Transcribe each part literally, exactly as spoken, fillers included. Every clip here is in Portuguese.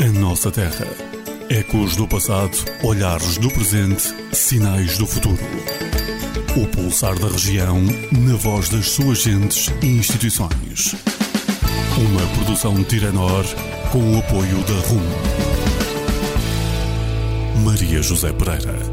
A nossa terra. Ecos do passado, olhares do presente, sinais do futuro. O pulsar da região, na voz das suas gentes e instituições. Uma produção Tiranor, com o apoio da R U M. Maria José Pereira.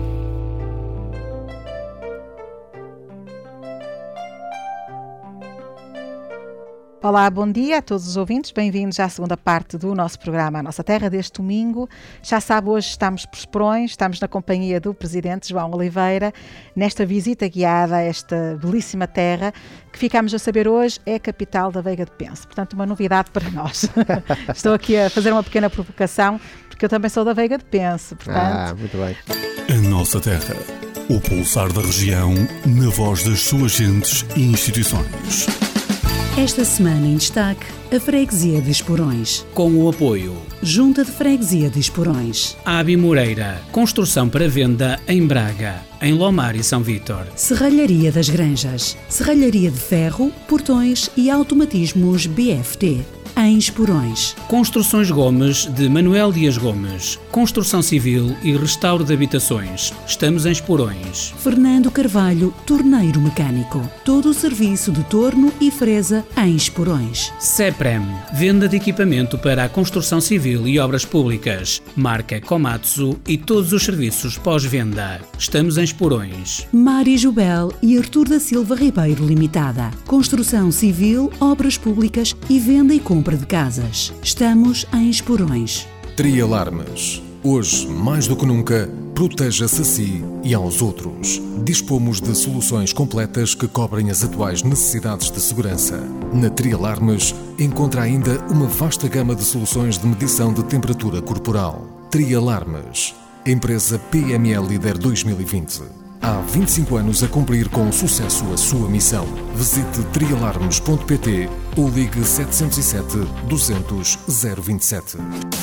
Olá, bom dia a todos os ouvintes, bem-vindos à segunda parte do nosso programa A Nossa Terra deste domingo. Já sabe, hoje estamos por Esporões, estamos na companhia do Presidente João Oliveira, nesta visita guiada a esta belíssima terra, que ficamos a saber hoje é a capital da Veiga de Penso, portanto uma novidade para nós. Estou aqui a fazer uma pequena provocação, porque eu também sou da Veiga de Penso, portanto... Ah, muito bem. A nossa terra, o pulsar da região, na voz das suas gentes e instituições. Esta semana em destaque, a Freguesia de Esporões. Com o apoio Junta de Freguesia de Esporões. Abi Moreira, construção para venda em Braga, em Lomar e São Vítor. Serralharia das Granjas. Serralharia de ferro, portões e automatismos B F T. Em Esporões. Construções Gomes de Manuel Dias Gomes. Construção civil e restauro de habitações. Estamos em Esporões. Fernando Carvalho, torneiro mecânico. Todo o serviço de torno e fresa em Esporões. CEPREM, venda de equipamento para a construção civil e obras públicas. Marca Komatsu e todos os serviços pós-venda. Estamos em Esporões. Mari Jubel e Artur da Silva Ribeiro Limitada. Construção civil, obras públicas e venda e compra de casas. Estamos em Esporões. Trialarmes. Hoje, mais do que nunca, proteja-se a si e aos outros. Dispomos de soluções completas que cobrem as atuais necessidades de segurança. Na Trialarmes, encontra ainda uma vasta gama de soluções de medição de temperatura corporal. Trialarmes. Empresa P M E Líder dois mil e vinte. Há vinte e cinco anos a cumprir com sucesso a sua missão. Visite trialarmes ponto pt ou ligue sete zero sete, duzentos, zero vinte e sete.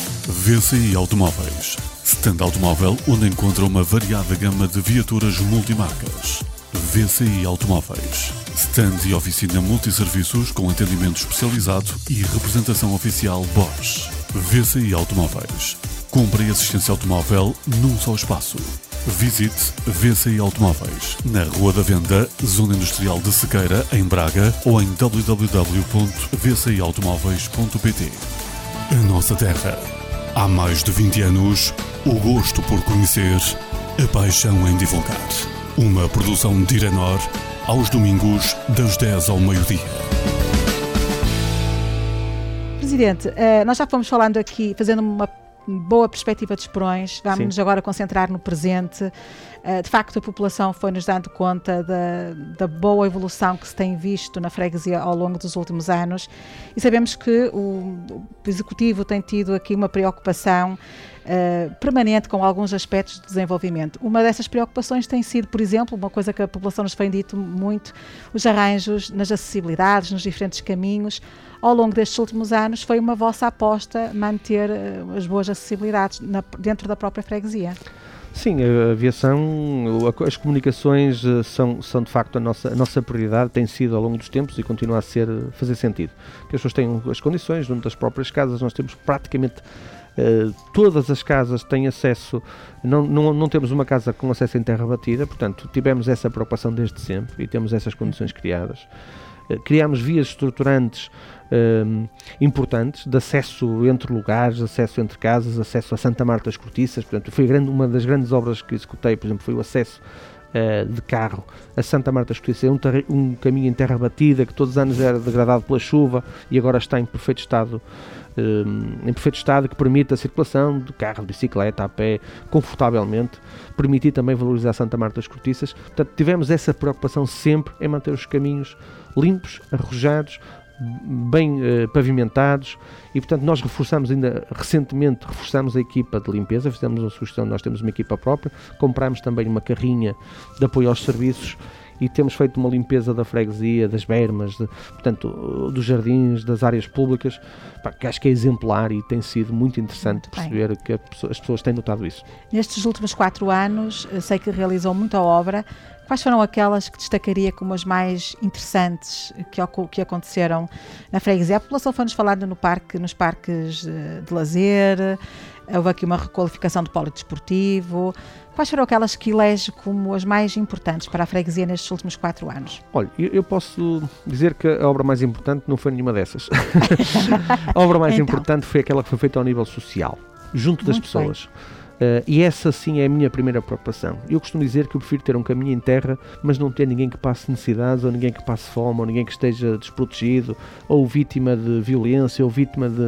V C I Automóveis. Stand automóvel onde encontra uma variada gama de viaturas multimarcas. V C I Automóveis. Stand e oficina multisserviços com atendimento especializado e representação oficial Bosch. V C I Automóveis. Compra e assistência automóvel num só espaço. Visite V C I Automóveis na Rua da Venda, Zona Industrial de Sequeira, em Braga, ou em w w w ponto v c i automóveis ponto p t. A nossa terra. Há mais de vinte anos, o gosto por conhecer, a paixão em divulgar. Uma produção de Tiranor, aos domingos, das dez ao meio-dia. Presidente, nós já fomos falando aqui, fazendo uma boa perspectiva de Esporões, vamos-nos agora concentrar no presente. De facto, a população foi-nos dando conta da, da boa evolução que se tem visto na freguesia ao longo dos últimos anos e sabemos que o, o Executivo tem tido aqui uma preocupação uh, permanente com alguns aspectos de desenvolvimento. Uma dessas preocupações tem sido, por exemplo, uma coisa que a população nos tem dito muito, os arranjos nas acessibilidades, nos diferentes caminhos. Ao longo destes últimos anos foi uma vossa aposta manter uh, as boas acessibilidades na, dentro da própria freguesia. Sim, a aviação, as comunicações são, são de facto a nossa, a nossa prioridade, tem sido ao longo dos tempos e continua a ser, fazer sentido. Que as pessoas tenham as condições dentro das próprias casas, nós temos praticamente uh, todas as casas têm acesso, não, não, não temos uma casa com acesso em terra batida, portanto tivemos essa preocupação desde sempre e temos essas condições criadas. Criámos vias estruturantes um, importantes de acesso entre lugares, acesso entre casas, acesso a Santa Marta das Cortiças. Portanto, foi grande, uma das grandes obras que executei, por exemplo, foi o acesso uh, de carro a Santa Marta das Cortiças. É um, ter- um caminho em terra batida que todos os anos era degradado pela chuva e agora está em perfeito estado, um, em perfeito estado que permite a circulação de carro, de bicicleta, a pé, confortavelmente. Permitir também valorizar Santa Marta das Cortiças. Portanto, tivemos essa preocupação sempre em manter os caminhos limpos, arrojados, bem uh, pavimentados e, portanto, nós reforçamos ainda, recentemente, reforçamos a equipa de limpeza, fizemos uma sugestão, nós temos uma equipa própria, comprámos também uma carrinha de apoio aos serviços e temos feito uma limpeza da freguesia, das bermas, de, portanto, dos jardins, das áreas públicas, pá, que acho que é exemplar e tem sido muito interessante muito perceber bem. que a, as pessoas têm notado isso. Nestes últimos quatro anos, sei que realizou muita obra. quais foram aquelas que destacaria como as mais interessantes que, que aconteceram na freguesia? A população foi-nos falando no parque, nos parques de lazer, houve aqui uma requalificação do polo desportivo. Quais foram aquelas que elege como as mais importantes para a freguesia nestes últimos quatro anos? Olha, eu, eu posso dizer que a obra mais importante não foi nenhuma dessas. A obra mais então. importante foi aquela que foi feita ao nível social, junto das Muito pessoas. Uh, e essa sim é a minha primeira preocupação. Eu costumo dizer que eu prefiro ter um caminho em terra, mas não ter ninguém que passe necessidades, ou ninguém que passe fome, ou ninguém que esteja desprotegido, ou vítima de violência, ou vítima de,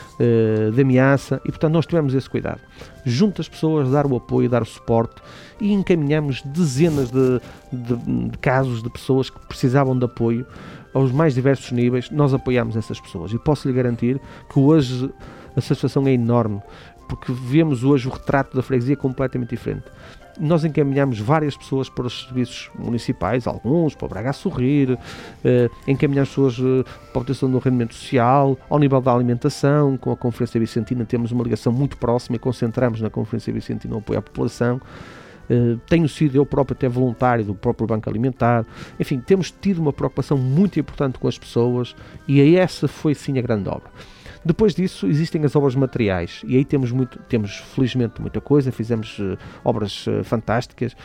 uh, de ameaça. E portanto nós tivemos esse cuidado. Junto às pessoas, dar o apoio, dar o suporte, e encaminhamos dezenas de, de, de casos de pessoas que precisavam de apoio aos mais diversos níveis. Nós apoiamos essas pessoas e posso lhe garantir que hoje a satisfação é enorme, porque vemos hoje o retrato da freguesia completamente diferente. Nós encaminhamos várias pessoas para os serviços municipais, alguns para o Braga a Sorrir, eh, encaminhamos pessoas eh, para a obtenção do rendimento social, ao nível da alimentação. Com a Conferência Vicentina temos uma ligação muito próxima e concentramos na Conferência Vicentina o apoio à população. Uh, tenho sido eu próprio até voluntário do próprio Banco Alimentar. Enfim, temos tido uma preocupação muito importante com as pessoas, e essa foi sim a grande obra. Depois disso existem as obras materiais, e aí temos, muito, temos felizmente muita coisa. Fizemos uh, obras uh, fantásticas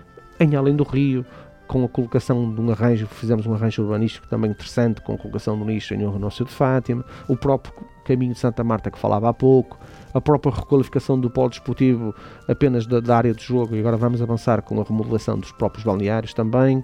em Além do Rio, com a colocação de um arranjo, fizemos um arranjo urbanístico também interessante, com a colocação do nicho em Honra Nossa Senhora de Fátima, o próprio caminho de Santa Marta que falava há pouco, a própria requalificação do polo desportivo apenas da, da área de jogo, e agora vamos avançar com a remodelação dos próprios balneários também,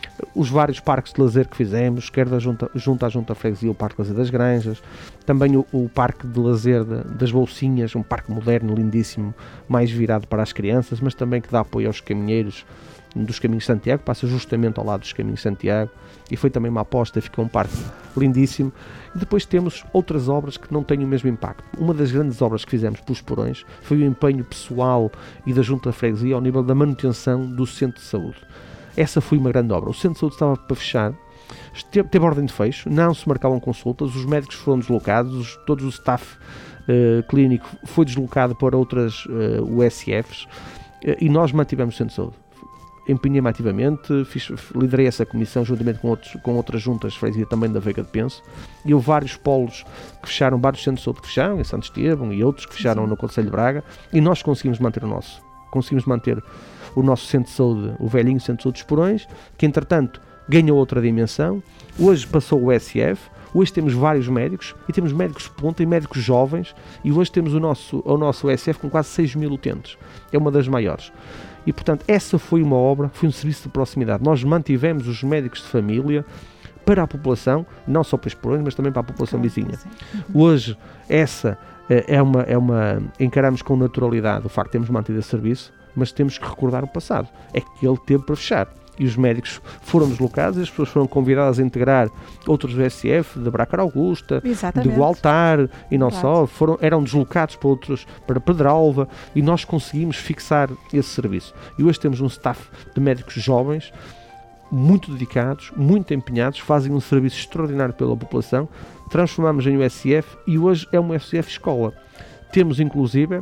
os vários parques de lazer que fizemos, quer da junta, junto à Junta Freguesia, o Parque de Lazer das Granjas, também o, o Parque de Lazer de, das Bolsinhas, um parque moderno, lindíssimo, mais virado para as crianças, mas também que dá apoio aos caminheiros dos Caminhos de Santiago, passa justamente ao lado dos Caminhos de Santiago, e foi também uma aposta, ficou um parque lindíssimo. E depois temos outras obras que não têm o mesmo impacto. Uma das grandes obras que fizemos pelos porões foi o empenho pessoal e da Junta da Freguesia ao nível da manutenção do Centro de Saúde. Essa foi uma grande obra. O Centro de Saúde estava para fechar, teve, teve ordem de fecho, não se marcavam consultas, os médicos foram deslocados, os, todo o staff uh, clínico foi deslocado para outras uh, U S Fs, uh, e nós mantivemos o Centro de Saúde. Empenhei-me ativamente, fiz, liderei essa comissão juntamente com, outros, com outras juntas de freguesia também da Veiga de Penso, e houve vários polos que fecharam, vários centros de saúde que fecharam, em Santo Estevão, e outros que fecharam Sim. no Concelho de Braga, e nós conseguimos manter o nosso. Conseguimos manter o nosso centro de saúde, o velhinho centro de saúde dos Porões, que entretanto ganhou outra dimensão. Hoje passou o S F, hoje temos vários médicos, e temos médicos de ponta e médicos jovens, e hoje temos o nosso, o nosso S F com quase seis mil utentes. É uma das maiores. E, portanto, essa foi uma obra, foi um serviço de proximidade. Nós mantivemos os médicos de família para a população, não só para os Porões, mas também para a população claro, vizinha. Uhum. Hoje, essa é uma, é uma... encaramos com naturalidade o facto de termos mantido esse serviço, mas temos que recordar o passado. É que ele teve para fechar. E os médicos foram deslocados, e as pessoas foram convidadas a integrar outros V S F, de Bracar Augusta, Exatamente. de Gualtar, e não Exato. só, foram, eram deslocados para outros, para Pedralva, e nós conseguimos fixar esse serviço. E hoje temos um staff de médicos jovens, muito dedicados, muito empenhados, fazem um serviço extraordinário pela população, transformamos em U S F, e hoje é uma U S F escola. Temos, inclusive,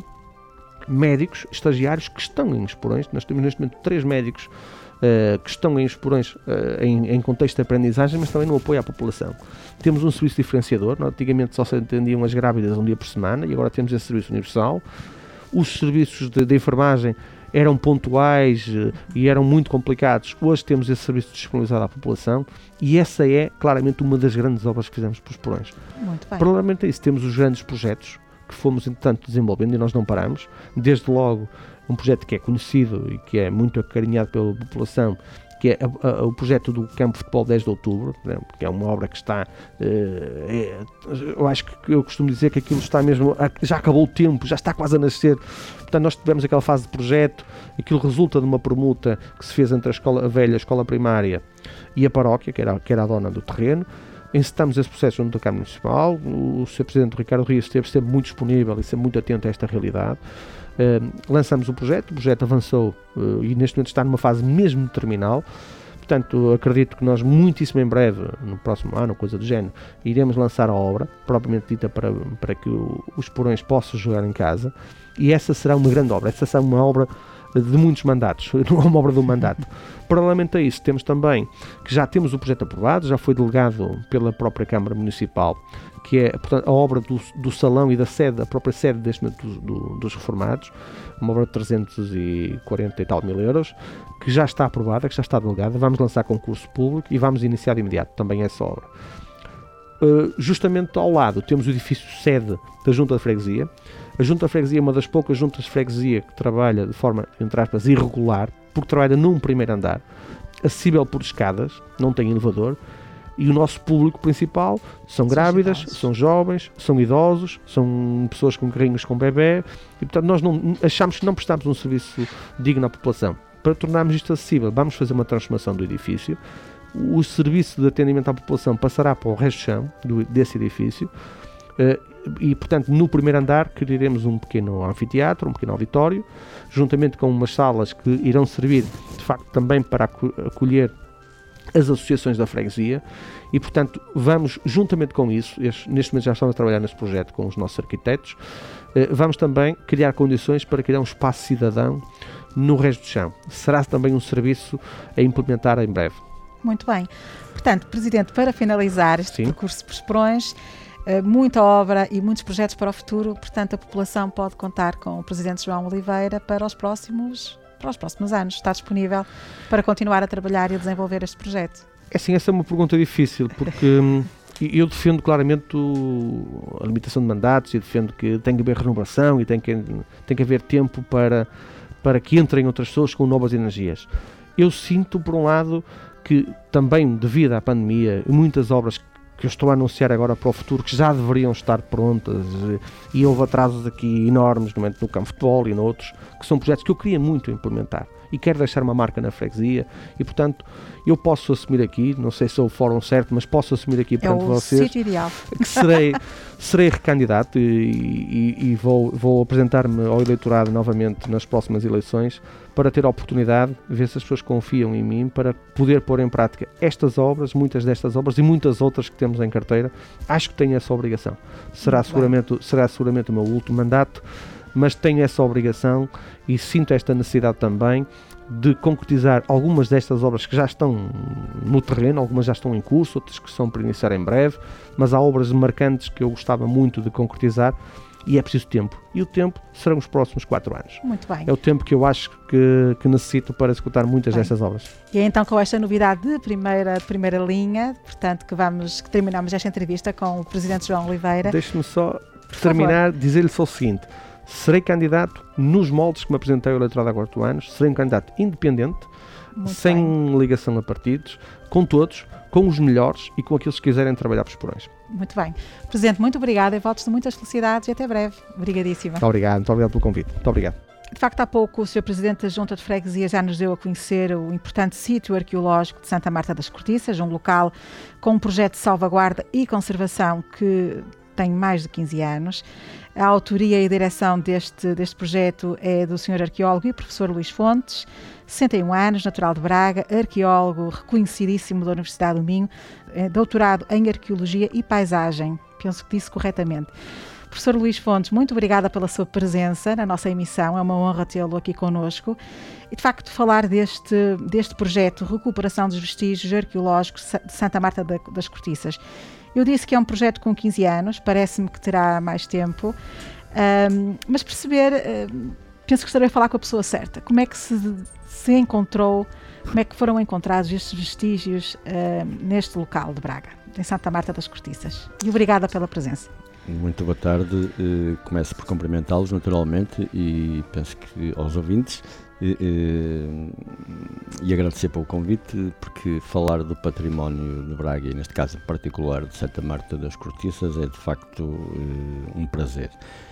médicos, estagiários que estão em Esporões. Nós temos neste momento três médicos Uh, que estão em Esporões uh, em, em contexto de aprendizagem, mas também no apoio à população. Temos um serviço diferenciador. Não? Antigamente só se atendiam as grávidas um dia por semana, e agora temos esse serviço universal. Os serviços de, de enfermagem eram pontuais uh, e eram muito complicados. Hoje temos esse serviço disponibilizado à população, e essa é claramente uma das grandes obras que fizemos para os Porões. Muito bem. Paralelamente a isso, temos os grandes projetos que fomos, entretanto, desenvolvendo, e nós não paramos. Desde logo, um projeto que é conhecido e que é muito acarinhado pela população, que é a, a, o projeto do Campo de Futebol dez de outubro, né, que é uma obra que está, uh, é, eu acho que eu costumo dizer que aquilo está mesmo, já acabou o tempo, já está quase a nascer. Portanto, nós tivemos aquela fase de projeto, aquilo resulta de uma permuta que se fez entre a, escola, a velha escola primária e a paróquia, que era, que era a dona do terreno. Encetamos esse processo junto da Câmara Municipal. O senhor Presidente Ricardo Rios esteve sempre muito disponível e sempre muito atento a esta realidade. Uh, lançamos o projeto, o projeto avançou uh, e neste momento está numa fase mesmo terminal. Portanto, acredito que nós muitíssimo em breve, no próximo ano, coisa do género, iremos lançar a obra, propriamente dita, para, para que o, os Porões possam jogar em casa, e essa será uma grande obra. Essa será uma obra de muitos mandatos, não é uma obra de um mandato. Paralelamente a isso, temos também, que já temos o projeto aprovado, já foi delegado pela própria Câmara Municipal, que é, portanto, a obra do, do salão e da sede, a própria sede deste momento dos, do, dos reformados, uma obra de trezentos e quarenta e tal mil euros, que já está aprovada, que já está delegada. Vamos lançar concurso público e vamos iniciar de imediato também essa obra. Uh, justamente ao lado temos o edifício sede da Junta de Freguesia. A Junta de Freguesia é uma das poucas juntas de freguesia que trabalha de forma, entre aspas, irregular, porque trabalha num primeiro andar, acessível por escadas, não tem elevador, e o nosso público principal são, são grávidas, idosos. São jovens, são idosos, são pessoas com carrinhos com bebê, e portanto nós não, achamos que não prestamos um serviço digno à população. Para tornarmos isto acessível, vamos fazer uma transformação do edifício. O serviço de atendimento à população passará para o resto do chão do, desse edifício, uh, e portanto no primeiro andar criaremos um pequeno anfiteatro, um pequeno auditório, juntamente com umas salas que irão servir de facto também para acolher as associações da freguesia, e portanto vamos juntamente com isso, este, neste momento já estamos a trabalhar neste projeto com os nossos arquitetos, uh, vamos também criar condições para criar um espaço cidadão no resto do chão. Será também um serviço a implementar em breve. Muito bem. Portanto, Presidente, para finalizar este Sim. percurso por Esperões, muita obra e muitos projetos para o futuro, portanto a população pode contar com o Presidente João Oliveira para os próximos, para os próximos anos. Está disponível para continuar a trabalhar e a desenvolver este projeto? É sim, essa é uma pergunta difícil, porque eu defendo claramente o, a limitação de mandatos e defendo que tem que haver renovação e tem que, tem que haver tempo para, para que entrem outras pessoas com novas energias. Eu sinto, por um lado, que também devido à pandemia, muitas obras que eu estou a anunciar agora para o futuro, que já deveriam estar prontas, e houve atrasos aqui enormes, no momento no campo de futebol e noutros, que são projetos que eu queria muito implementar e quero deixar uma marca na freguesia, e portanto eu posso assumir aqui, não sei se é o fórum certo, mas posso assumir aqui perante é vocês sítio ideal. Que serei, serei recandidato e, e, e vou, vou apresentar-me ao eleitorado novamente nas próximas eleições para ter a oportunidade de ver se as pessoas confiam em mim para poder pôr em prática estas obras, muitas destas obras e muitas outras que temos em carteira. Acho que tenho essa obrigação. Será seguramente, será seguramente o meu último mandato, mas tenho essa obrigação e sinto esta necessidade também de concretizar algumas destas obras que já estão no terreno, algumas já estão em curso, outras que são para iniciar em breve, mas há obras marcantes que eu gostava muito de concretizar e é preciso tempo. E o tempo serão os próximos quatro anos. Muito bem. É o tempo que eu acho que, que necessito para executar muitas bem. destas obras. E é então com esta novidade de primeira, primeira linha, portanto, que, vamos, que terminamos esta entrevista com o Presidente João Oliveira. Deixe-me só terminar, dizer-lhe só o seguinte: serei candidato nos moldes que me apresentei ao eleitorado há quatro anos, serei um candidato independente, muito sem bem. ligação a partidos, com todos, com os melhores e com aqueles que quiserem trabalhar para os Esperões. Muito bem. Presidente, muito obrigada e votos de muitas felicidades e até breve. Obrigadíssima. Muito obrigado, muito obrigado pelo convite. Muito obrigado. De facto, há pouco o senhor Presidente da Junta de Freguesia já nos deu a conhecer o importante sítio arqueológico de Santa Marta das Cortiças, um local com um projeto de salvaguarda e conservação que tem mais de quinze anos. A autoria e a direção deste, deste projeto é do senhor arqueólogo e professor Luís Fontes, sessenta e um anos, natural de Braga, arqueólogo reconhecidíssimo da Universidade do Minho, doutorado em Arqueologia e Paisagem. Penso que disse corretamente. Professor Luís Fontes, muito obrigada pela sua presença na nossa emissão, é uma honra tê-lo aqui connosco. E, de facto, falar deste, deste projeto Recuperação dos Vestígios Arqueológicos de Santa Marta das Cortiças. Eu disse que é um projeto com quinze anos, parece-me que terá mais tempo, um, mas perceber, uh, penso que estarei a falar com a pessoa certa. Como é que se, se encontrou, como é que foram encontrados estes vestígios uh, neste local de Braga, em Santa Marta das Cortiças? E obrigada pela presença. Muito boa tarde, uh, começo por cumprimentá-los naturalmente e penso que aos ouvintes e, e, e agradecer pelo convite, porque falar do património de Braga e neste caso em particular de Santa Marta das Cortiças é de facto uh, um prazer.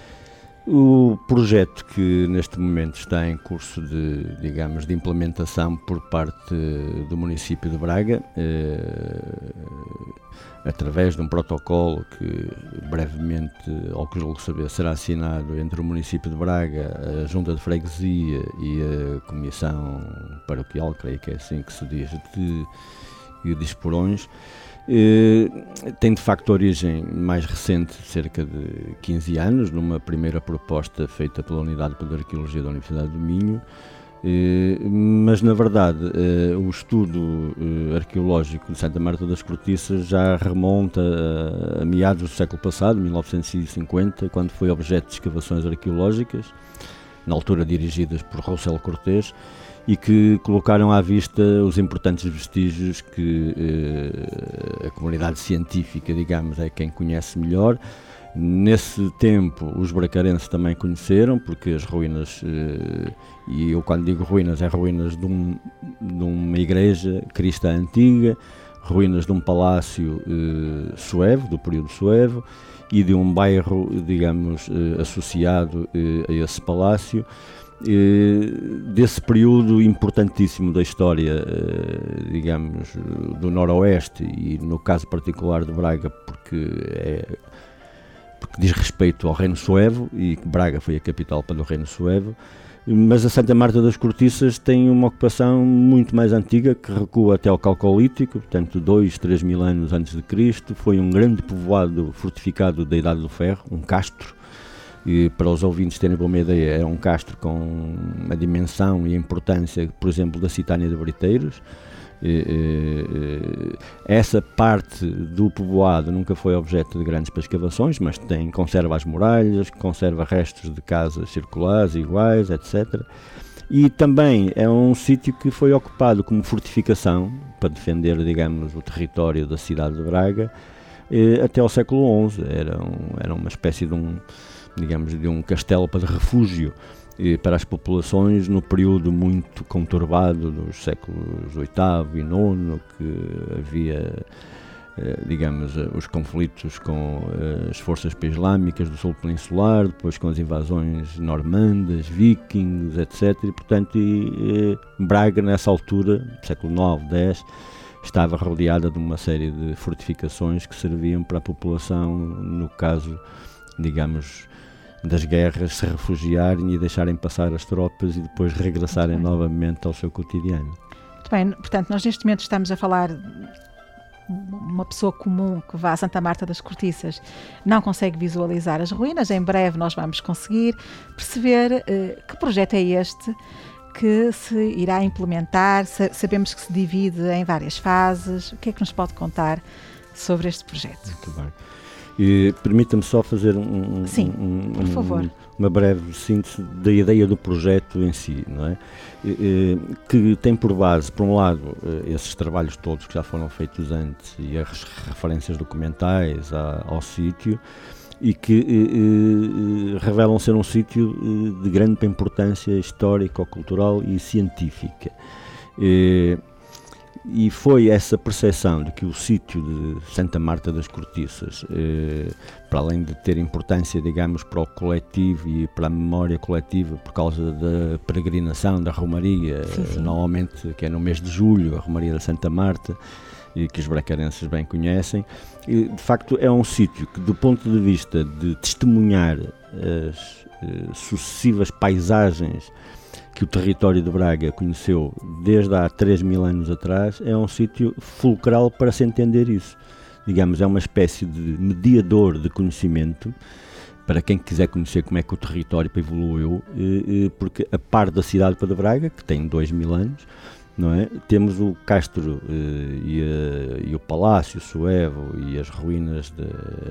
O projeto que neste momento está em curso de, digamos, de implementação por parte do município de Braga, eh, através de um protocolo que brevemente, ao que julgo saber, será assinado entre o município de Braga, a Junta de Freguesia e a Comissão Paroquial, creio que é assim que se diz, de, de Esperões. Uh, tem de facto origem mais recente, cerca de quinze anos, numa primeira proposta feita pela Unidade de Arqueologia da Universidade do Minho, Eh, mas na verdade eh, o estudo eh, arqueológico de Santa Marta das Cortiças já remonta a, a meados do século passado, mil novecentos e cinquenta, quando foi objeto de escavações arqueológicas, na altura dirigidas por Roussel Cortés, e que colocaram à vista os importantes vestígios que eh, a comunidade científica, digamos, é quem conhece melhor. Nesse tempo os bracarenses também conheceram, porque as ruínas, eh, e eu quando digo ruínas, é ruínas de, um, de uma igreja cristã antiga, ruínas de um palácio eh, suevo, do período suevo, e de um bairro, digamos, eh, associado eh, a esse palácio, eh, desse período importantíssimo da história, eh, digamos, do Noroeste, e no caso particular de Braga, porque é... porque diz respeito ao Reino Suevo, e Braga foi a capital para o Reino Suevo, mas a Santa Marta das Cortiças tem uma ocupação muito mais antiga, que recua até ao Calcolítico, portanto dois, três mil anos antes de Cristo. Foi um grande povoado fortificado da Idade do Ferro, um castro, e para os ouvintes terem uma ideia, é um castro com a dimensão e a importância, por exemplo, da Citânia de Briteiros. Essa parte do povoado nunca foi objeto de grandes escavações, mas tem, conserva as muralhas, conserva restos de casas circulares iguais, etcétera. E também é um sítio que foi ocupado como fortificação para defender, digamos, o território da cidade de Braga até ao século onze. Era, um, era uma espécie de um, digamos, de um castelo para refúgio para as populações no período muito conturbado dos séculos oitavo e nono, que havia, digamos, os conflitos com as forças islâmicas do sul peninsular, depois com as invasões normandas, vikings, etcétera. E, portanto, e, e, Braga, nessa altura, século nove, dez, estava rodeada de uma série de fortificações que serviam para a população, no caso, digamos, das guerras, se refugiarem e deixarem passar as tropas e depois regressarem novamente ao seu cotidiano. Muito bem, portanto, nós neste momento estamos a falar, uma pessoa comum que vá a Santa Marta das Cortiças não consegue visualizar as ruínas. Em breve nós vamos conseguir perceber eh, que projeto é este que se irá implementar. Sabemos que se divide em várias fases. O que é que nos pode contar sobre este projeto? Muito bem. E permita-me só fazer um, Sim, um, por favor. Um, uma breve síntese da ideia do projeto em si, não é? E, que tem por base, por um lado, esses trabalhos todos que já foram feitos antes e as referências documentais a, ao sítio, e que e, e, revelam ser um sítio de grande importância histórica, cultural e científica. E, E foi essa percepção de que o sítio de Santa Marta das Cortiças, eh, para além de ter importância, digamos, para o coletivo e para a memória coletiva, por causa da peregrinação, da romaria, sim, sim. normalmente, que é no mês de julho, a romaria da Santa Marta, e que os bracarenses bem conhecem, e, de facto é um sítio que, do ponto de vista de testemunhar as eh, sucessivas paisagens que o território de Braga conheceu desde há três mil anos atrás, é um sítio fulcral para se entender isso. Digamos, é uma espécie de mediador de conhecimento para quem quiser conhecer como é que o território evoluiu, porque a par da cidade de Braga, que tem dois mil anos, não é? Temos o castro e, a, e o palácio suevo e as ruínas de...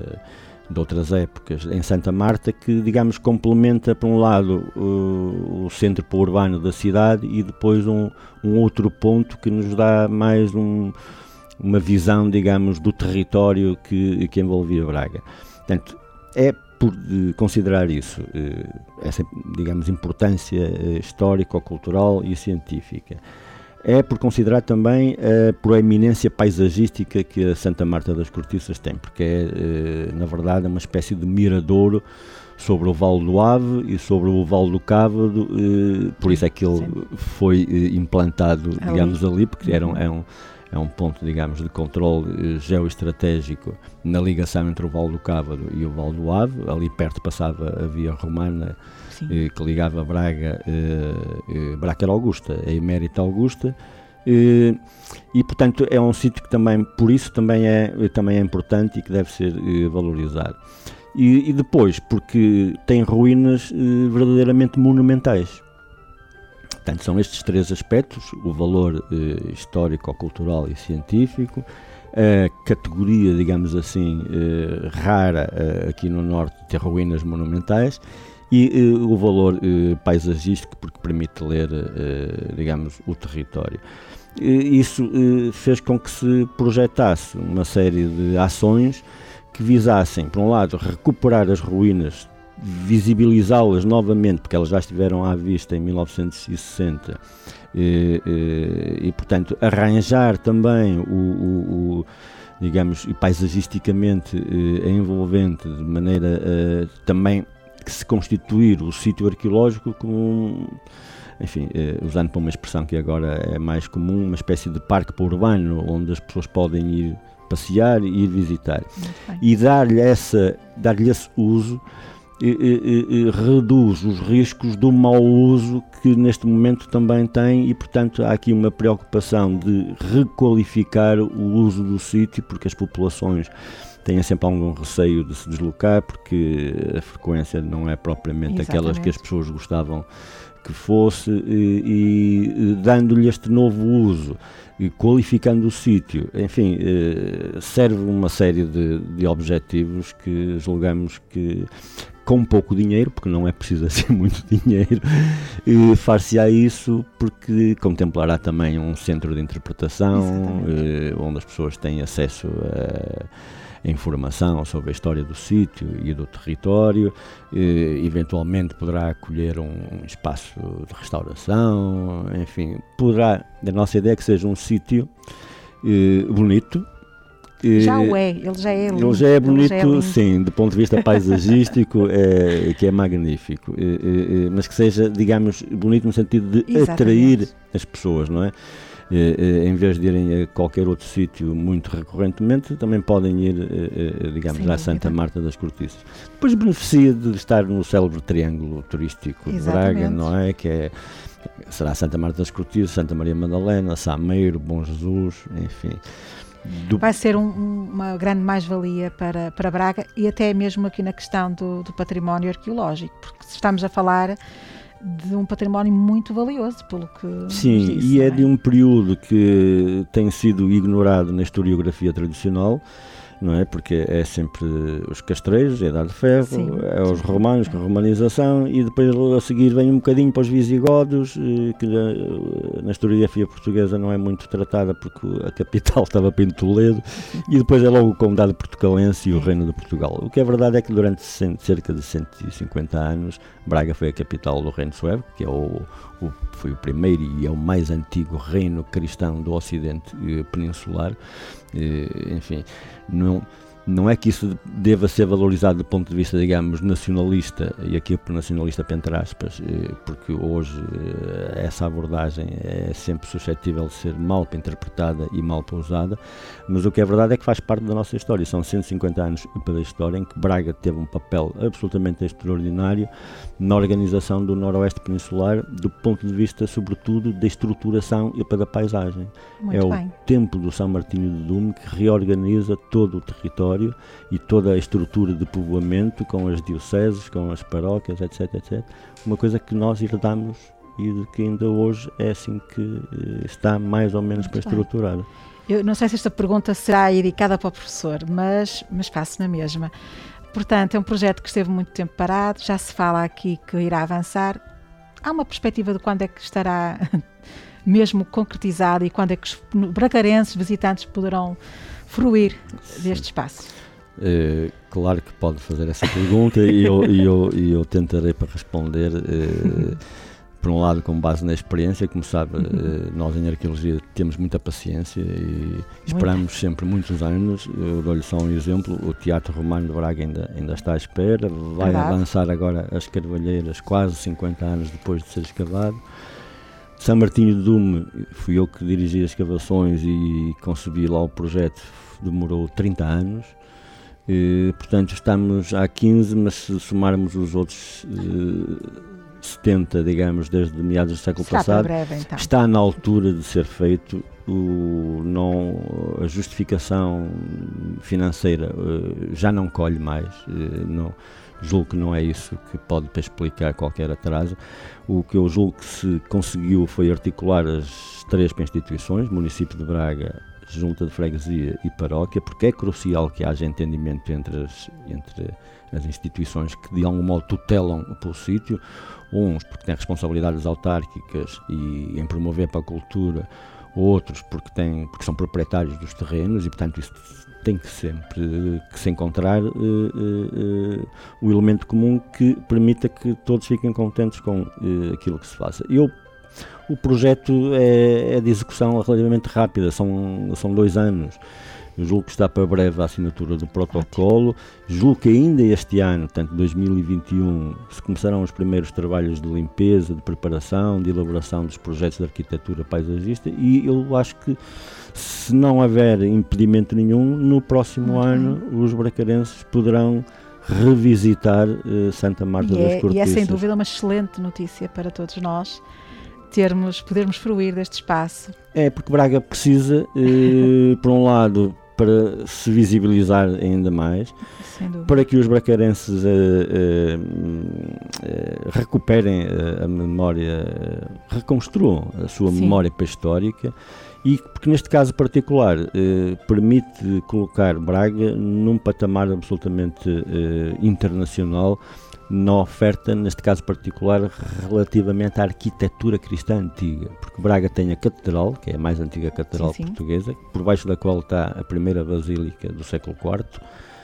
de outras épocas em Santa Marta, que, digamos, complementa, por um lado, o, o centro urbano da cidade, e depois um, um outro ponto que nos dá mais um, uma visão, digamos, do território que, que envolvia Braga. Portanto, é por considerar isso, essa, digamos, importância histórica, cultural e científica. É por considerar também a proeminência paisagística que a Santa Marta das Cortiças tem, porque é, na verdade, uma espécie de miradouro sobre o Vale do Ave e sobre o Vale do Cávado, por isso é que ele Sim. foi implantado, digamos, ali, ali porque era um, é, um, é um ponto, digamos, de controle geoestratégico na ligação entre o Vale do Cávado e o Vale do Ave. Ali perto passava a via romana, Eh, que ligava Braga, eh, eh, Braga Augusta, a Emérita Augusta, eh, e portanto é um sítio que também, por isso também é, também é importante e que deve ser eh, valorizado. E, e depois, porque tem ruínas eh, verdadeiramente monumentais. portanto, são estes três aspectos: o valor eh, histórico, cultural e científico, a categoria, digamos assim, eh, rara eh, aqui no Norte de ter ruínas monumentais, e eh, o valor eh, paisagístico, porque permite ler, eh, digamos, o território. E isso eh, fez com que se projetasse uma série de ações que visassem, por um lado, recuperar as ruínas, visibilizá-las novamente, porque elas já estiveram à vista em mil novecentos e sessenta, e, e, e portanto, arranjar também o, o, o digamos, e paisagisticamente eh, envolvente, de maneira eh, também que se constituir o sítio arqueológico como um, enfim, eh, usando para uma expressão que agora é mais comum, uma espécie de parque urbano, onde as pessoas podem ir passear e ir visitar. E dar-lhe essa, dar-lhe esse uso e, e, e, reduz os riscos do mau uso que neste momento também tem, e portanto há aqui uma preocupação de requalificar o uso do sítio, porque as populações têm sempre algum receio de se deslocar, porque a frequência não é propriamente Exatamente. aquelas que as pessoas gostavam que fosse, e, e dando-lhe este novo uso e qualificando o sítio, enfim, eh, serve uma série de, de objetivos que julgamos que, com pouco dinheiro, porque não é preciso assim muito dinheiro, eh, far-se-á isso, porque contemplará também um centro de interpretação, eh, onde as pessoas têm acesso a informação sobre a história do sítio e do território, eh, eventualmente poderá acolher um, um espaço de restauração, enfim, poderá, a nossa ideia é que seja um sítio eh, bonito. Eh, já o é, ele já é lindo. Ele já é bonito, já é lindo. Sim, do ponto de vista paisagístico, é, que é magnífico, eh, eh, mas que seja, digamos, bonito no sentido de Exatamente. Atrair as pessoas, não é? Em vez de irem a qualquer outro sítio muito recorrentemente, também podem ir, digamos, Sim, à Santa Marta das Cortiças. Depois beneficia de estar no célebre triângulo turístico de Exatamente. Braga, não é? Que é, será Santa Marta das Cortiças, Santa Maria Madalena, Sameiro, Bom Jesus, enfim. Do... Vai ser um, uma grande mais-valia para, para Braga, e até mesmo aqui na questão do, do património arqueológico, porque estamos a falar de um património muito valioso, pelo que Sim, disse, e é, é de um período que tem sido ignorado na historiografia tradicional, não é? Porque é sempre os castreiros, a Idade de Ferro, sim, é os sim, romanos, com a romanização, e depois a seguir vem um bocadinho para os visigodos, que na, na historiografia portuguesa não é muito tratada, porque a capital estava para em Toledo, e depois é logo o Condado Portucalense e o Reino de Portugal. O que é verdade é que durante cerca de cento e cinquenta anos, Braga foi a capital do Reino Suevo, que é o, o, foi o primeiro e é o mais antigo reino cristão do Ocidente eh, peninsular. Eh, enfim, não, não é que isso deva ser valorizado do ponto de vista, digamos, nacionalista, e aqui por nacionalista entre aspas, eh, porque hoje eh, essa abordagem é sempre suscetível de ser mal interpretada e mal usada, mas o que é verdade é que faz parte da nossa história. São cento e cinquenta anos para a história em que Braga teve um papel absolutamente extraordinário na organização do Noroeste Peninsular, do ponto de vista, sobretudo, da estruturação e da paisagem. Muito é bem. O Templo do São Martinho de Dume que reorganiza todo o território e toda a estrutura de povoamento, com as dioceses, com as paróquias, etc, etcétera. Uma coisa que nós herdamos e de que ainda hoje é assim que eh, está mais ou menos para estruturar. Eu não sei se esta pergunta será dedicada para o professor, mas, mas faço na mesma. Portanto, é um projeto que esteve muito tempo parado, já se fala aqui que irá avançar. Há uma perspectiva de quando é que estará mesmo concretizado e quando é que os bragarenses visitantes poderão fruir deste espaço? É, claro que pode fazer essa pergunta e eu, e eu, e eu tentarei para responder. É, por um lado, com base na experiência, como sabe, uhum. nós em arqueologia temos muita paciência e esperamos Muito. sempre muitos anos. Eu dou-lhe só um exemplo: o Teatro Romano de Braga ainda, ainda está à espera, vai Verdade. avançar agora as Carvalheiras quase cinquenta anos depois de ser escavado. São Martinho de Dume, fui eu que dirigi as escavações e concebi lá o projeto, demorou trinta anos. E, portanto, estamos há quinze, mas se somarmos os outros eh, setenta, digamos, desde meados do século Será passado, breve, então. está na altura de ser feito. O, não, a justificação financeira uh, já não colhe mais, uh, não, julgo que não é isso que pode explicar qualquer atraso. O que eu julgo que se conseguiu foi articular as três instituições, município de Braga, junta de freguesia e paróquia, porque é crucial que haja entendimento entre as, entre as instituições que de algum modo tutelam pelo sítio, uns porque têm responsabilidades autárquicas e em promover para a cultura, outros porque, têm, porque são proprietários dos terrenos e, portanto, isso tem que sempre que se encontrar uh, uh, uh, o elemento comum que permita que todos fiquem contentes com uh, aquilo que se faça. Eu O projeto é, é de execução relativamente rápida, são, são dois anos. Eu julgo que está para breve a assinatura do protocolo. Julgo que ainda este ano, portanto dois mil e vinte e um, se começarão os primeiros trabalhos de limpeza, de preparação, de elaboração dos projetos de arquitetura paisagista, e eu acho que, se não houver impedimento nenhum, no próximo Muito ano bem. os bracarenses poderão revisitar uh, Santa Marta E das é, Cortiças. e é sem dúvida uma excelente notícia para todos nós, termos, podermos fruir deste espaço. É, porque Braga precisa, eh, por um lado, para se visibilizar ainda mais, Sem dúvida. para que os bracarenses eh, eh, eh, recuperem a memória, reconstruam a sua Sim. memória pré-histórica, e porque neste caso particular eh, permite colocar Braga num patamar absolutamente eh, internacional, na oferta, neste caso particular, relativamente à arquitetura cristã antiga, porque Braga tem a Catedral, que é a mais antiga catedral sim, sim. portuguesa, por baixo da qual está a primeira basílica do século quarto,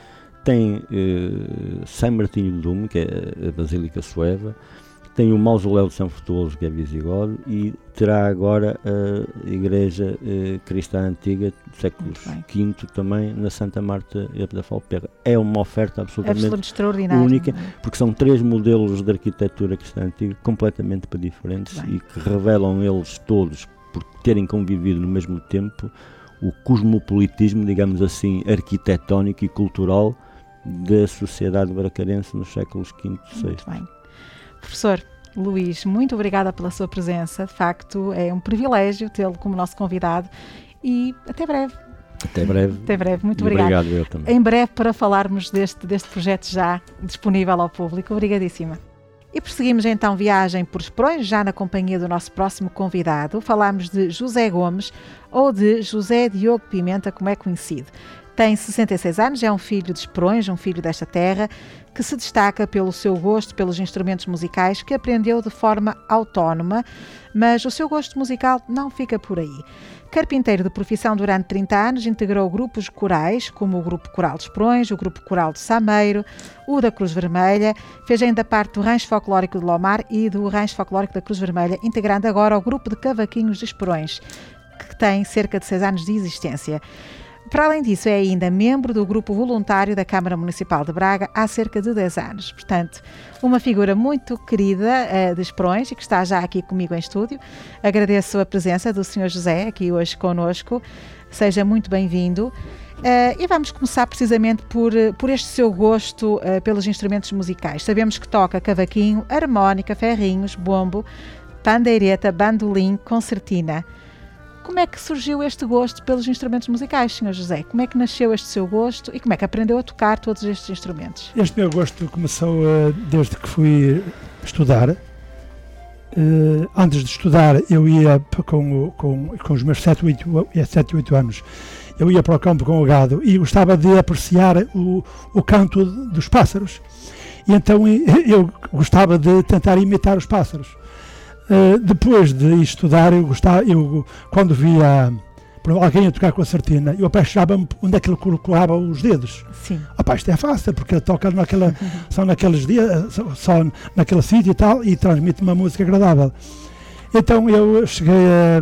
tem eh, São Martinho de Dume, que é a basílica sueva, tem o mausoléu de São Frutuoso, que é visigodo, e terá agora a igreja eh, cristã antiga do século quinto também na Santa Marta da Falperra. É uma oferta absolutamente, absolutamente extraordinária, única, porque são três modelos de arquitetura cristã antiga completamente diferentes e que revelam eles todos, por terem convivido no mesmo tempo, o cosmopolitismo, digamos assim, arquitetónico e cultural da sociedade bracarense nos séculos quinto e sexto. Muito bem. Professor Luís, muito obrigada pela sua presença. De facto, é um privilégio tê-lo como nosso convidado e até breve. Até breve. Até breve, muito obrigado. obrigada. Eu também. Em breve para falarmos deste, deste projeto já disponível ao público. Obrigadíssima. E prosseguimos então viagem por Esperões, já na companhia do nosso próximo convidado. Falamos de José Gomes, ou de José Diogo Pimenta, como é conhecido. Tem sessenta e seis anos, é um filho de Esperões, um filho desta terra, que se destaca pelo seu gosto pelos instrumentos musicais, que aprendeu de forma autónoma, mas o seu gosto musical não fica por aí. Carpinteiro de profissão durante trinta anos, integrou grupos corais, como o Grupo Coral de Esperões, o Grupo Coral de Sameiro, o da Cruz Vermelha, fez ainda parte do Rancho Folclórico de Lomar e do Rancho Folclórico da Cruz Vermelha, integrando agora o Grupo de Cavaquinhos de Esperões, que tem cerca de seis anos de existência. Para além disso, é ainda membro do grupo voluntário da Câmara Municipal de Braga há cerca de dez anos. Portanto, uma figura muito querida uh, de Esperões e que está já aqui comigo em estúdio. Agradeço a presença do senhor José aqui hoje connosco. Seja muito bem-vindo. Uh, e vamos começar precisamente por, por este seu gosto uh, pelos instrumentos musicais. Sabemos que toca cavaquinho, harmónica, ferrinhos, bombo, pandeireta, bandolim, concertina. Como é que surgiu este gosto pelos instrumentos musicais, senhor José? Como é que nasceu este seu gosto e como é que aprendeu a tocar todos estes instrumentos? Este meu gosto começou uh, desde que fui estudar. Uh, antes de estudar, eu ia com, com, com os meus sete, oito anos, eu ia para o campo com o gado e gostava de apreciar o, o canto dos pássaros. E então eu gostava de tentar imitar os pássaros. Uh, depois de estudar, eu gostava, eu, quando via alguém a tocar com a concertina, eu apaixonava-me onde é que ele colocava os dedos. Sim. Opa, isto é fácil, porque ele toca naquela, uhum. só naqueles dias, só, só naquele sítio e tal, e transmite uma música agradável. Então eu cheguei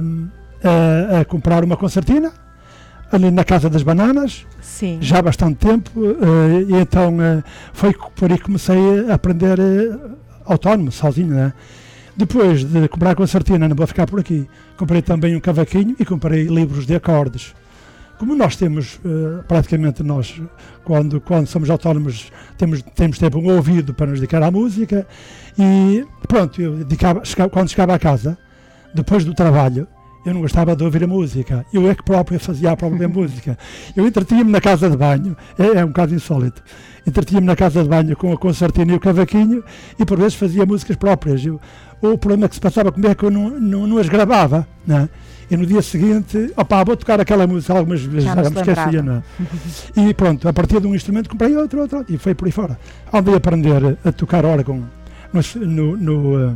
a, a, a comprar uma concertina, ali na Casa das Bananas, Sim. já há bastante tempo, uh, e então uh, foi por aí que comecei a aprender uh, autónomo, sozinho, né? Depois de comprar a concertina, não vou ficar por aqui, comprei também um cavaquinho e comprei livros de acordes. Como nós temos, uh, praticamente nós, quando, quando somos autónomos, temos, temos tempo um ouvido para nos dedicar à música, e pronto, eu dedicava, chegava, quando chegava a casa, depois do trabalho, Eu não gostava de ouvir a música. Eu é que próprio fazia a própria música. Eu entretinha-me na casa de banho, é, é um caso insólito, entretinha-me na casa de banho com a concertina e o cavaquinho e por vezes fazia músicas próprias. Eu, o problema que se passava comigo é que eu não, não, não as gravava, não é? E no dia seguinte, opá, vou tocar aquela música algumas vezes, já me esquecia, não é? E pronto, a partir de um instrumento comprei outro, outro, e foi por aí fora. Andei a aprender a tocar órgão no, no, no,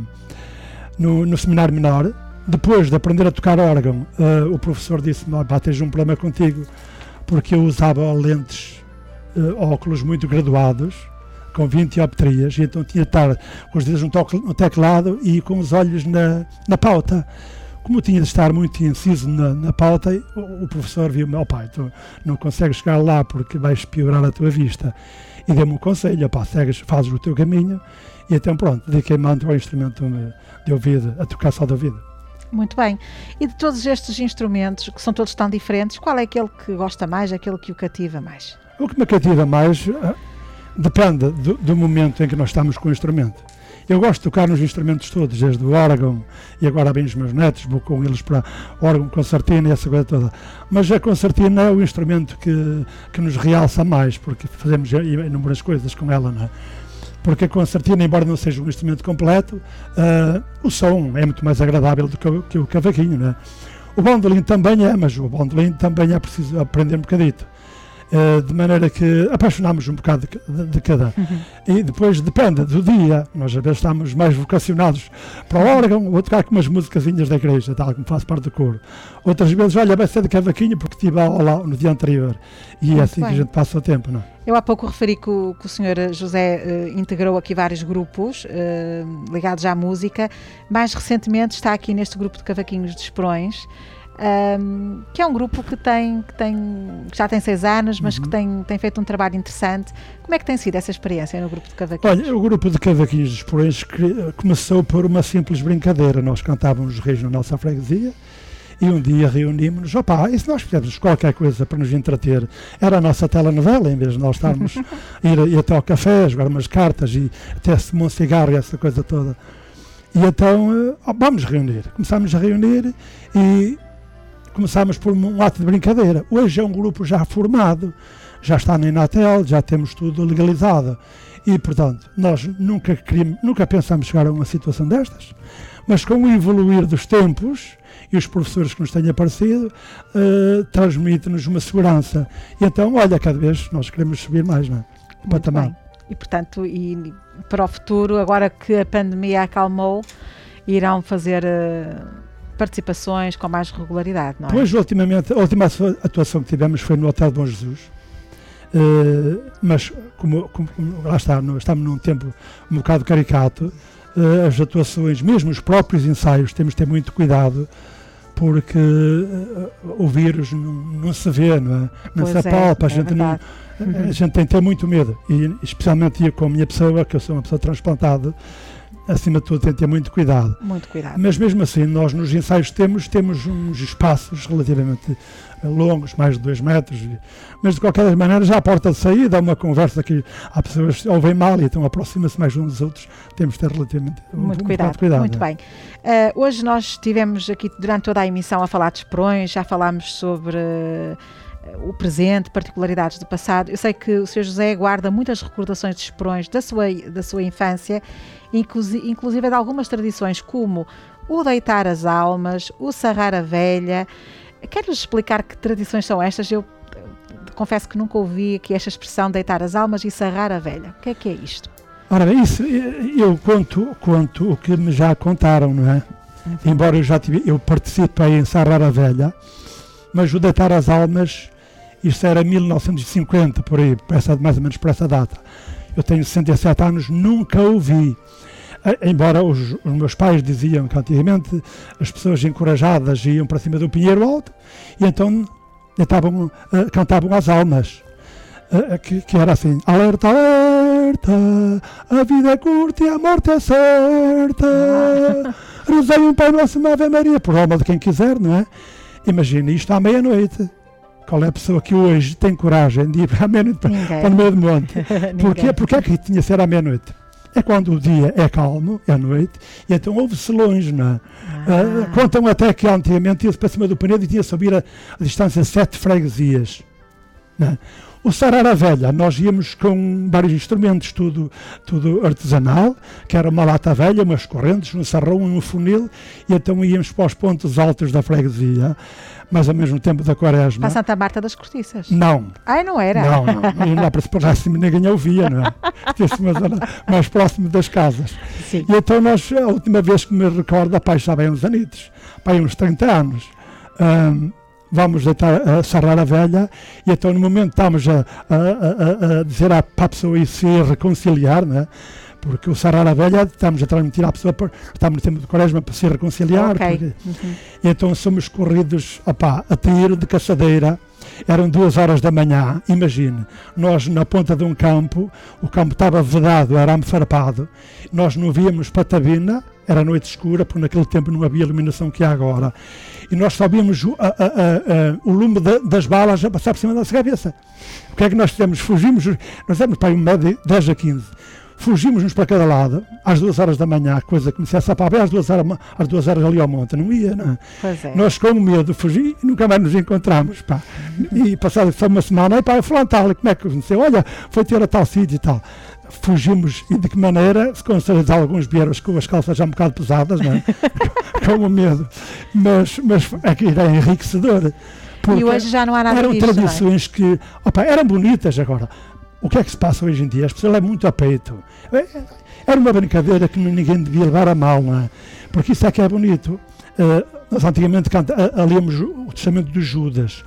no, no seminário menor. Depois de aprender a tocar órgão, uh, o professor disse-me, pá, tens um problema contigo, porque eu usava lentes, uh, óculos muito graduados, com vinte dioptrias, e então tinha de estar com os dedos no, toque, no teclado e com os olhos na, na pauta. Como eu tinha de estar muito inciso na, na pauta, o, o professor viu-me, ó pai, tu não consegues chegar lá porque vais piorar a tua vista. E deu-me um conselho, pá, segues, fazes o teu caminho, e então pronto, dediquei-me ao instrumento de ouvido, a tocar só de ouvido. Muito bem. E de todos estes instrumentos, que são todos tão diferentes, qual é aquele que gosta mais, aquele que o cativa mais? O que me cativa mais uh, depende do, do momento em que nós estamos com o instrumento. Eu gosto de tocar nos instrumentos todos, desde o órgão, e agora bem os meus netos, vou com eles para órgão, concertina e essa coisa toda. Mas a concertina é o instrumento que, que nos realça mais, porque fazemos inúmeras coisas com ela, não é? Porque a concertina, embora não seja um instrumento completo, uh, o som é muito mais agradável do que o, que o cavaquinho, não é? O bandolim também é, mas o bandolim também é preciso aprender um bocadito. Uh, de maneira que apaixonámos um bocado de, de, de cada. Uhum. E depois depende do dia, nós às vezes estamos mais vocacionados para o órgão, ou tocar com umas musicazinhas da igreja, tal como faço parte do coro. Outras vezes, olha, vai ser de cavaquinho porque estive lá no dia anterior. E é assim bem que a gente passa o tempo, não é? Eu há pouco referi que o, que o senhor José uh, integrou aqui vários grupos uh, ligados à música. Mais recentemente está aqui neste grupo de Cavaquinhos de Esperões, Um, que é um grupo que, tem, que, tem, que já tem seis anos, mas uhum. que tem, tem feito um trabalho interessante. Como é que tem sido essa experiência no grupo de Cavaquinhos? Olha, o grupo de Cavaquinhos de Esperões que começou por uma simples brincadeira. Nós cantávamos reis na nossa freguesia e um dia reunimos-nos. Opá, e se nós fizermos qualquer coisa para nos entreter? Era a nossa telenovela, em vez de nós estarmos a ir, ir até ao café, jogar umas cartas e até se fumar um cigarro e essa coisa toda. E então, oh, vamos reunir. Começámos a reunir e começámos por um ato de brincadeira. Hoje é um grupo já formado, já está na Inatel, já temos tudo legalizado. E, portanto, nós nunca, queríamos, nunca pensamos chegar a uma situação destas, mas com o evoluir dos tempos e os professores que nos têm aparecido, uh, transmite-nos uma segurança. E então, olha, cada vez nós queremos subir mais, não é? O patamar. E, portanto, e para o futuro, agora que a pandemia acalmou, irão fazer Uh... participações com mais regularidade, não é? Pois, ultimamente, a última atuação que tivemos foi no Hotel de Bom Jesus, uh, mas como, como, como lá está, no, estamos num tempo um bocado caricato, uh, as atuações, mesmo os próprios ensaios, temos de ter muito cuidado, porque uh, o vírus não, não se vê, não é? Não se apalpa, é, a, gente é não, uhum. a gente tem que ter muito medo, e especialmente eu com a minha pessoa, que eu sou uma pessoa transplantada, acima de tudo tem que ter muito cuidado. Muito cuidado. Mas mesmo assim, nós nos ensaios temos, temos uns espaços relativamente longos, mais de dois metros, mas de qualquer maneira já à porta de saída há uma conversa que há pessoas que ouvem mal e então aproximam-se mais uns dos outros, temos que ter relativamente muito um, cuidado. Um cuidado. Muito bem. Uh, hoje nós estivemos aqui durante toda a emissão a falar de Esperões, já falámos sobre Uh, o presente, particularidades do passado. Eu sei que o senhor José guarda muitas recordações de Esperões da sua, da sua infância, inclusive, inclusive de algumas tradições como o deitar as almas, o sarrar a velha. Quer-nos explicar que tradições são estas? Eu confesso que nunca ouvi aqui esta expressão deitar as almas e sarrar a velha. O que é que é isto? Ora bem, isso, eu conto, conto o que me já contaram, não é? Uhum. Embora eu já tive, eu participei em sarrar a velha, mas o deitar as almas, isto era mil novecentos e cinquenta, por aí, por essa, mais ou menos por essa data. Eu tenho sessenta e sete anos, nunca ouvi. Embora os, os meus pais diziam que antigamente as pessoas encorajadas iam para cima do pinheiro alto e então deitavam, uh, cantavam as almas, uh, que, que era assim: alerta, alerta, a vida é curta e a morte é certa, rezei um Pai Nosso, uma Ave Maria, por alma de quem quiser, não é? Imagina isto à meia-noite. Qual é a pessoa que hoje tem coragem de ir à meia-noite para, para o meio do monte? Porquê? Porque é que tinha de ser à meia-noite? é quando o dia é calmo, é a noite, e então ouve-se longe, não é? Ah. Uh, contam até que antigamente ia-se para cima do Penedo e tinha a subir a, a distância de sete freguesias, não é? O Sarara Velha, nós íamos com vários instrumentos, tudo, tudo artesanal, que era uma lata velha, umas correntes, um sarrão, um funil, e então íamos para os pontos altos da freguesia, mas ao mesmo tempo da Quaresma. Para Santa Marta das Cortiças? Não. Ai, não era? Não, não, não lá para se passar assim, ninguém ouvia, não é? Tinha-se uma zona mais próximo das casas. Sim. E então nós, a última vez que me recordo, pai, já bem uns anitos, pai, uns trinta anos, um, vamos deitar a Sarara Velha, e então no momento estamos a, a, a, a dizer à, para a pessoa ir se reconciliar, não é? Porque o Sarara Velha estamos a transmitir à pessoa, por, estamos no tempo de Quaresma para se reconciliar, okay. porque, uhum. E então somos corridos opá, a tiro de caçadeira, eram duas horas da manhã, imagine, nós na ponta de um campo, o campo estava vedado, arame farpado, nós não víamos patabina, era noite escura, porque naquele tempo não havia iluminação que há agora, e nós só víamos o, a, a, a, a, o lume de, das balas a passar por cima da nossa cabeça. O que é que nós fizemos? Fugimos, nós éramos para aí um médio dez a quinze, fugimos-nos para cada lado, às duas horas da manhã, a coisa começasse a parar, às duas horas, às duas horas ali ao monte, não ia, não é? Pois é. Nós com medo fugi e nunca mais nos encontramos, pá. E passado só uma semana, pá, fulano tal, como é que aconteceu? Olha, foi ter a tal sítio e tal. Fugimos, e de que maneira? Se com certeza alguns vieram com as calças já um bocado pesadas, não é? com o medo. Mas, mas aqui era enriquecedor. E hoje já não há nada eram disso, tradições não é? que, opa, eram bonitas agora. O que é que se passa hoje em dia? As pessoas levam muito a peito. Era uma brincadeira que ninguém devia levar a mal, não é? Porque isso é que é bonito. Uh, nós antigamente canta, uh, líamos o testamento de Judas.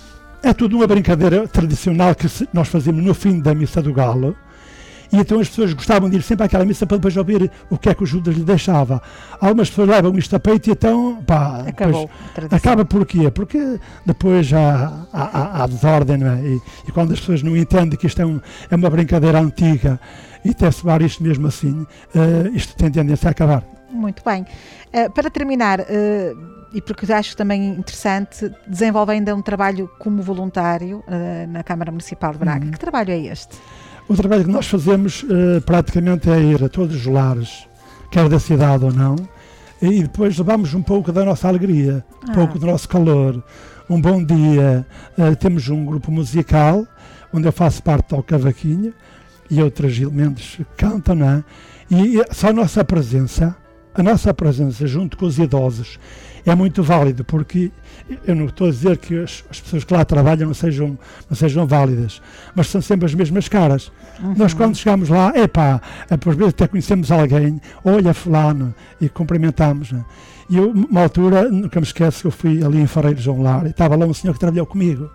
É tudo uma brincadeira tradicional que se, nós fazíamos no fim da missa do Galo. E então as pessoas gostavam de ir sempre àquela missa para depois ouvir o que é que o Judas lhe deixava. Algumas pessoas levam isto a peito e então, pá, acabou. Acaba por quê? Porque depois há, há, há desordem, não é? E, e quando as pessoas não entendem que isto é, um, é uma brincadeira antiga e deve-se levar isto mesmo assim, uh, isto tem tendência a acabar. Muito bem. Uh, para terminar, uh, e porque acho também interessante, desenvolve ainda um trabalho como voluntário uh, na Câmara Municipal de Braga. Uhum. Que trabalho é este? O trabalho que nós fazemos uh, praticamente é ir a todos os lares, quer da cidade ou não, e depois levamos um pouco da nossa alegria, um ah. pouco do nosso calor, um bom dia. Uh, temos um grupo musical, onde eu faço parte ao cavaquinho, e outros elementos cantam, não é? E só a nossa presença, a nossa presença junto com os idosos, é muito válido, porque eu não estou a dizer que as, as pessoas que lá trabalham não sejam, não sejam válidas, mas são sempre as mesmas caras. Uhum. Nós quando chegamos lá, epá, por vezes até conhecemos alguém, olha fulano, e cumprimentamos. Né? E eu, uma altura, nunca me esqueço que eu fui ali em Fareiro João Lar, e estava lá um senhor que trabalhou comigo.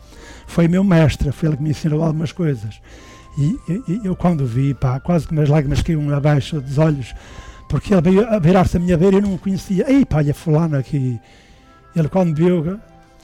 Foi meu mestre, foi ele que me ensinou algumas coisas. E, e eu quando vi, pá, quase que as lágrimas caíam abaixo dos olhos, porque ele veio a virar-se a minha beira e eu não o conhecia. Ei, pá, olha fulano aqui. Ele quando viu,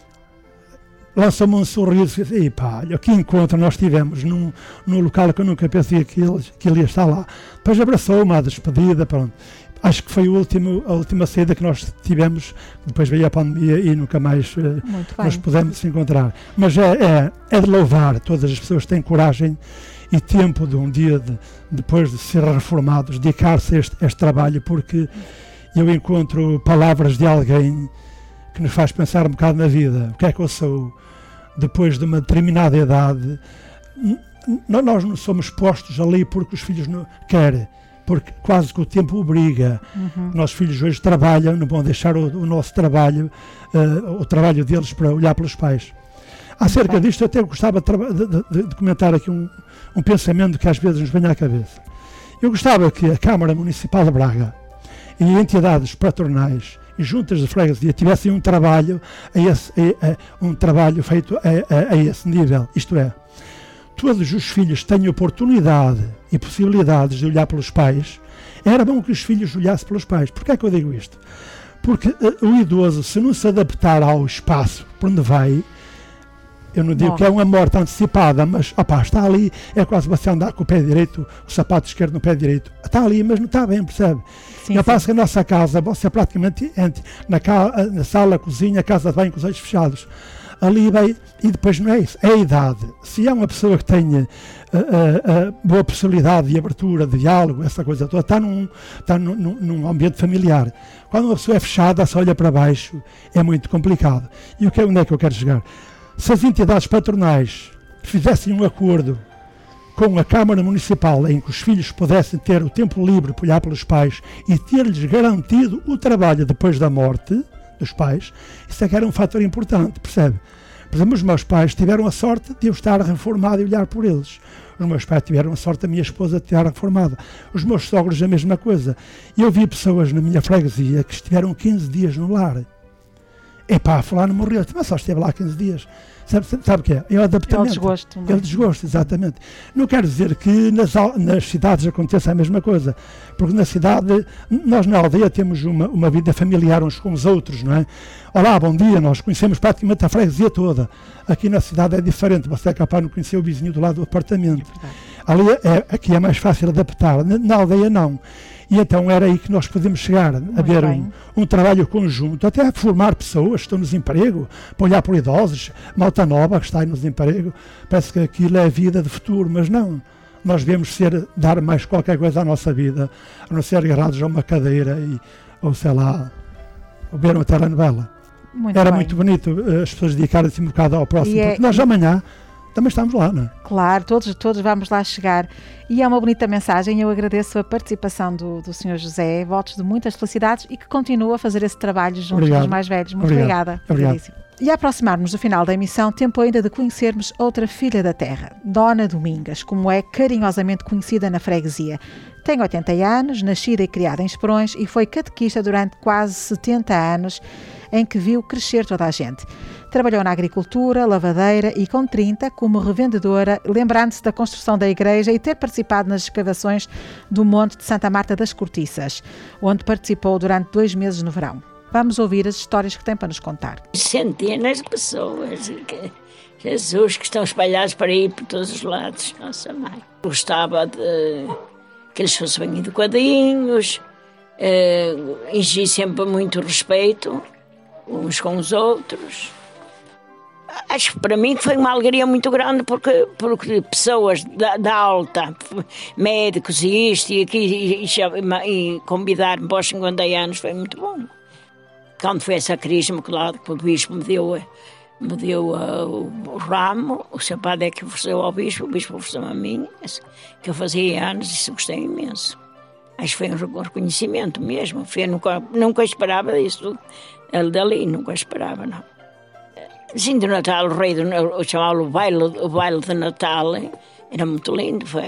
lançou-me um sorriso e disse, ei pá, olha que encontro nós tivemos num, num local que eu nunca pensei que ele, que ele ia estar lá. Depois abraçou-me à despedida, pronto. Acho que foi o último, a última saída que nós tivemos, depois veio a pandemia e nunca mais uh, nos pudemos encontrar. Mas é, é, é de louvar, todas as pessoas têm coragem e tempo de um dia, de, depois de ser reformados, dedicar-se a este, este trabalho, porque eu encontro palavras de alguém que nos faz pensar um bocado na vida. O que é que eu sou depois de uma determinada idade? Nós não somos postos ali porque os filhos não querem, porque quase que o tempo obriga. Uhum. Nossos filhos hoje trabalham, não vão deixar o, o nosso trabalho, uh, o trabalho deles para olhar pelos pais. Acerca disto, eu até gostava de, de, de comentar aqui um, um pensamento que às vezes nos vem à cabeça. Eu gostava que a Câmara Municipal de Braga e entidades patronais e juntas de freguesia tivessem um trabalho, a esse, a, a, um trabalho feito a, a, a esse nível. Isto é, todos os filhos têm oportunidade e possibilidades de olhar pelos pais. Era bom que os filhos olhassem pelos pais. Porquê é que eu digo isto? Porque uh, o idoso, se não se adaptar ao espaço por onde vai, eu não digo Bom. que é uma morte antecipada, mas opá, está ali, é quase você andar com o pé direito, o sapato esquerdo no pé direito. Está ali, mas não está bem, percebe? Sim, eu passo que a nossa casa, você praticamente entra na, ca, na sala, cozinha, casa de banho com os olhos fechados. ali vai, e depois não é isso, é a idade. Se é uma pessoa que tenha uh, uh, uh, boa personalidade de abertura, de diálogo, essa coisa toda, está num, está num, num ambiente familiar. Quando uma pessoa é fechada, só olha para baixo, é muito complicado. E o que, onde é que eu quero chegar? Se as entidades patronais fizessem um acordo com a Câmara Municipal em que os filhos pudessem ter o tempo livre para olhar pelos pais e ter-lhes garantido o trabalho depois da morte dos pais, isso é que era um fator importante, percebe? Por exemplo, os meus pais tiveram a sorte de eu estar reformado e olhar por eles. Os meus pais tiveram a sorte da minha esposa de estar reformada. Os meus sogros a mesma coisa. E eu vi pessoas na minha freguesia que estiveram quinze dias no lar. Epá, fulano morreu, mas só esteve lá quinze dias. Sabe, sabe o que é? É o adaptamento. É o desgosto. É o desgosto, exatamente. Não quero dizer que nas, nas cidades aconteça a mesma coisa, porque na cidade, nós na aldeia temos uma, uma vida familiar uns com os outros, não é? Olá, bom dia, nós conhecemos praticamente a freguesia toda. Aqui na cidade é diferente, você é capaz de não conhecer o vizinho do lado do apartamento. É Ali é, aqui é mais fácil adaptar, na, na aldeia não. E então era aí que nós podemos chegar, a ver um, um trabalho conjunto, até formar pessoas que estão no desemprego, para olhar por idosos, malta nova que está aí no desemprego, parece que aquilo é a vida de futuro, mas não. Nós devemos ser, dar mais qualquer coisa à nossa vida, a não ser agarrados a uma cadeira, e, ou sei lá, ou ver uma telenovela. Muito era bem. muito bonito as pessoas dedicarem-se um bocado ao próximo, E é- porque nós amanhã também estamos lá, não é? Claro, todos, todos vamos lá chegar. E é uma bonita mensagem. Eu agradeço a participação do, do senhor José, votos de muitas felicidades e que continue a fazer esse trabalho junto Obrigado. dos mais velhos. Muito Obrigado. obrigada. Obrigado. Obrigadíssimo. E a aproximar-nos do final da emissão, tempo ainda de conhecermos outra filha da terra, Dona Domingas, como é carinhosamente conhecida na freguesia. Tem oitenta anos, nascida e criada em Esperões e foi catequista durante quase setenta anos, em que viu crescer toda a gente. Trabalhou na agricultura, lavadeira e com trinta como revendedora, lembrando-se da construção da igreja e ter participado nas escavações do Monte de Santa Marta das Cortiças, onde participou durante dois meses no verão. Vamos ouvir as histórias que tem para nos contar. Centenas de pessoas, que, Jesus, que estão espalhados por aí por todos os lados. Nossa mãe. Gostava de que eles fossem bem educadinhos, eh, exigi sempre muito respeito uns com os outros. Acho que para mim foi uma alegria muito grande porque, porque pessoas da, da alta, médicos e isto e, e, e, e convidar-me para os cinquenta anos foi muito bom. Quando foi essa crisma, claro, que o bispo me deu, me deu uh, o, o ramo, o seu padre é que ofereceu ao bispo, o bispo ofereceu a mim, que eu fazia anos e isso gostei imenso. Acho que foi um reconhecimento mesmo, foi, nunca, nunca esperava isso, ele dali, nunca esperava, não. Sim, do Natal, o rei do o chamava o baile, o baile de Natal, era muito lindo, foi,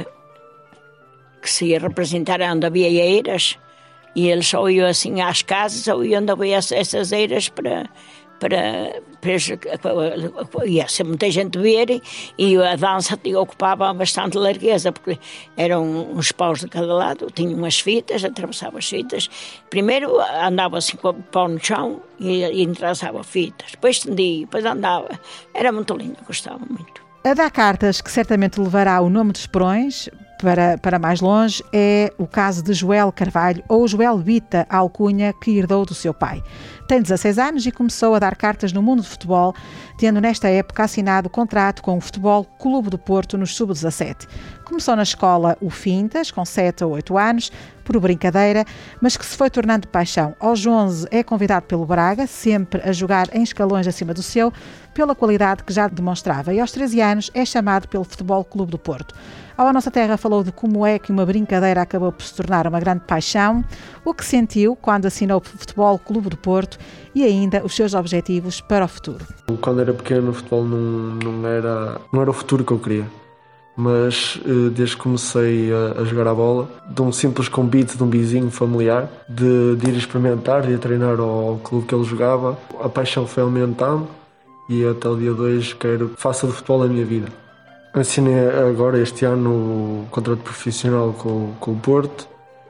que se ia representar onde havia eiras, e eles só iam assim às casas, só iam onde havia essas eiras para, para, para ia ser muita gente ver, e a dança ocupava bastante largueza, porque eram uns paus de cada lado, tinham umas fitas, atravessava as fitas. Primeiro andava assim com o pau no chão e, e atravessava fitas, depois estendia, depois andava. Era muito lindo, gostava muito. A dar cartas, que certamente levará o nome de Esperões para, para mais longe, é o caso de Joel Carvalho, ou Joel Vita, a alcunha que herdou do seu pai. Tem dezasseis anos e começou a dar cartas no mundo do futebol, tendo nesta época assinado contrato com o Futebol Clube do Porto nos sub dezassete. Começou na escola o Fintas, com sete ou oito anos, por brincadeira, mas que se foi tornando paixão. Aos onze é convidado pelo Braga, sempre a jogar em escalões acima do seu, pela qualidade que já demonstrava. E aos treze anos é chamado pelo Futebol Clube do Porto. Ao A Nossa Terra falou de como é que uma brincadeira acabou por se tornar uma grande paixão, o que sentiu quando assinou o Futebol Clube do Porto e ainda os seus objetivos para o futuro. Quando era pequeno, o futebol não, não, era, não era o futuro que eu queria. Mas desde que comecei a, a jogar a bola, de um simples convite de um vizinho familiar, de, de ir experimentar e a treinar ao clube que ele jogava, a paixão foi aumentando e até o dia de hoje quero que faça do futebol a minha vida. Assinei agora este ano o contrato profissional com, com o Porto.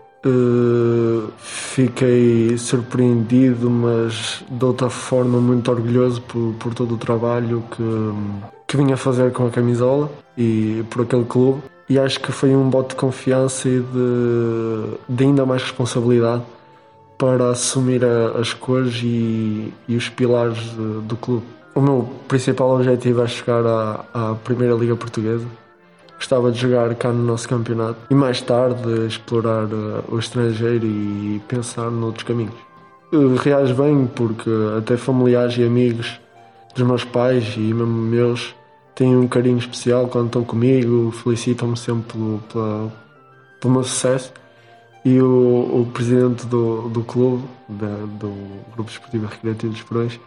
Uh, fiquei surpreendido, mas de outra forma muito orgulhoso por, por todo o trabalho que, que vim a fazer com a camisola e por aquele clube. E acho que foi um voto de confiança e de, de ainda mais responsabilidade para assumir a, as cores e, e os pilares de, do clube. O meu principal objetivo é chegar à, à Primeira Liga Portuguesa. Gostava de jogar cá no nosso campeonato e mais tarde explorar uh, o estrangeiro e pensar noutros caminhos. Uh, reajo bem porque até familiares e amigos dos meus pais e mesmo meus têm um carinho especial quando estão comigo, felicitam-me sempre pelo, pela, pelo meu sucesso. E o, o presidente do, do clube, da, do Grupo Desportivo Recreativo dos Porões,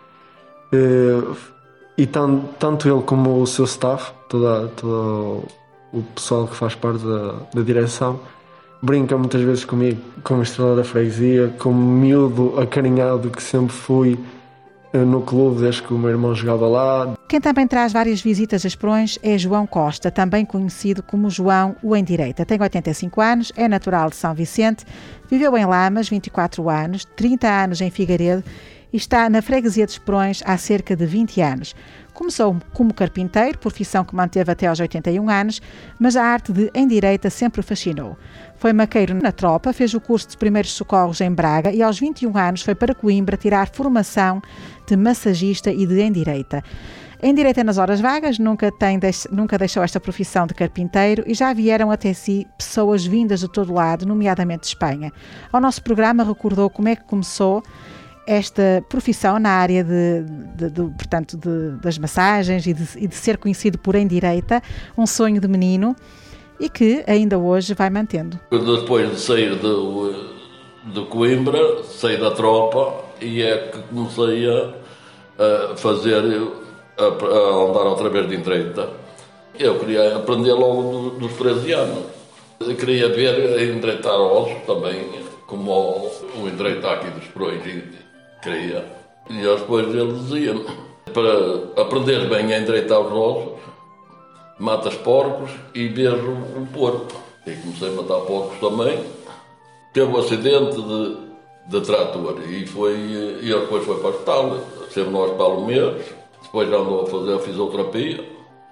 uh, e tanto, tanto ele como o seu staff, toda, toda o pessoal que faz parte da, da direção, brinca muitas vezes comigo, como estrela da freguesia, como miúdo acarinhado que sempre fui no clube desde que o meu irmão jogava lá. Quem também traz várias visitas a Esperões é João Costa, também conhecido como João o Em Direita. Tem oitenta e cinco anos, é natural de São Vicente, viveu em Lamas vinte e quatro anos, trinta anos em Figueiredo e está na freguesia de Esperões há cerca de vinte anos. Começou como carpinteiro, profissão que manteve até aos oitenta e um anos, mas a arte de Em Direita sempre o fascinou. Foi maqueiro na tropa, fez o curso de primeiros socorros em Braga e aos vinte e um anos foi para Coimbra tirar formação de massagista e de Em Direita. Em Direita nas horas vagas, nunca, tem, nunca deixou esta profissão de carpinteiro e já vieram até si pessoas vindas de todo lado, nomeadamente de Espanha. Ao nosso programa recordou como é que começou esta profissão na área de, de, de, portanto, de, das massagens e de, e de ser conhecido por Em Direita, um sonho de menino e que ainda hoje vai mantendo. Depois de sair de, de Coimbra, saí da tropa e é que comecei a, a fazer, a, a andar outra vez de Direita. Eu queria aprender logo dos treze anos. Eu queria ver endireitar ossos também, como o, o endireitar aqui dos Esperões. Queria. E depois ele dizia, para aprender bem a endireitar os ossos, matas porcos e beijo o porco. E comecei a matar porcos também. Teve um acidente de, de trator e, foi, e depois foi para o hospital. Esteve no hospital um mês, depois já andou a fazer a fisioterapia,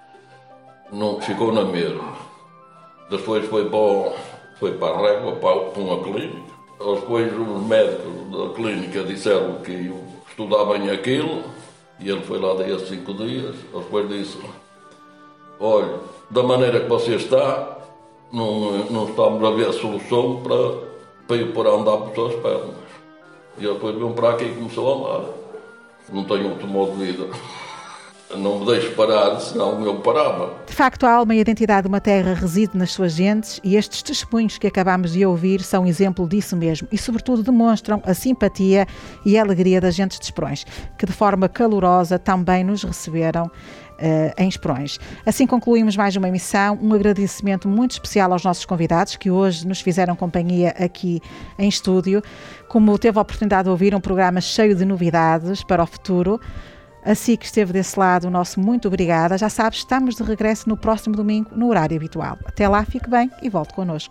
não, ficou na mesma. Depois foi para, foi para a Régua, para, para uma clínica. Depois os médicos da clínica disseram que eu estudava em aquilo e ele foi lá daí a cinco dias. Depois disse, olha, da maneira que você está, não, não estamos a ver a solução para, para eu pôr a andar por suas pernas. E depois veio para aqui e começou a andar. Não tenho outro modo de vida. Não me deixo parar, senão eu parava. De facto, a alma e a identidade de uma terra reside nas suas gentes e estes testemunhos que acabamos de ouvir são exemplo disso mesmo e, sobretudo, demonstram a simpatia e a alegria das gentes de Esperões, que de forma calorosa também nos receberam uh, em Esperões. Assim concluímos mais uma emissão. Um agradecimento muito especial aos nossos convidados que hoje nos fizeram companhia aqui em estúdio. Como teve a oportunidade de ouvir, um programa cheio de novidades para o futuro. Assim que esteve desse lado, o nosso muito obrigada. Já sabes, estamos de regresso no próximo domingo, no horário habitual. Até lá, fique bem e volte connosco.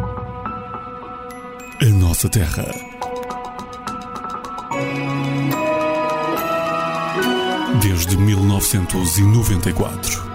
A nossa terra. Desde mil novecentos e noventa e quatro.